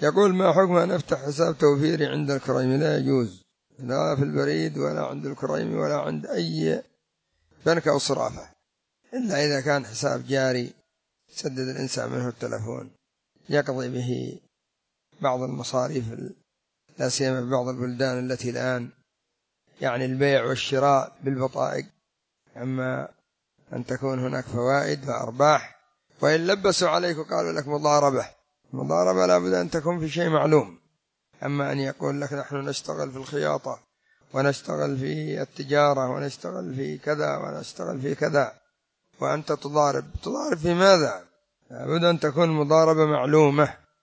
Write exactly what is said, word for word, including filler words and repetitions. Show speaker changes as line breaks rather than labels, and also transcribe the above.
يقول: ما حكم أن أفتح حساب توفيري عند الكريمي؟ لا يجوز، لا في البريد ولا عند الكريمي ولا عند أي بنك أو صرافة، إلا إذا كان حساب جاري سدد الإنسان منه التلفون يقضي به بعض المصاريف، لا سيما في بعض البلدان التي الآن يعني البيع والشراء بالبطائق. أما أن تكون هناك فوائد وأرباح، وإن لبسوا عليك وقالوا لك مضاربة، مضاربة لابد أن تكون في شيء معلوم. أما أن يقول لك نحن نشتغل في الخياطة ونشتغل في التجارة ونشتغل في كذا ونشتغل في كذا وأنت تضارب، تضارب في ماذا؟ لابد أن تكون مضاربة معلومة.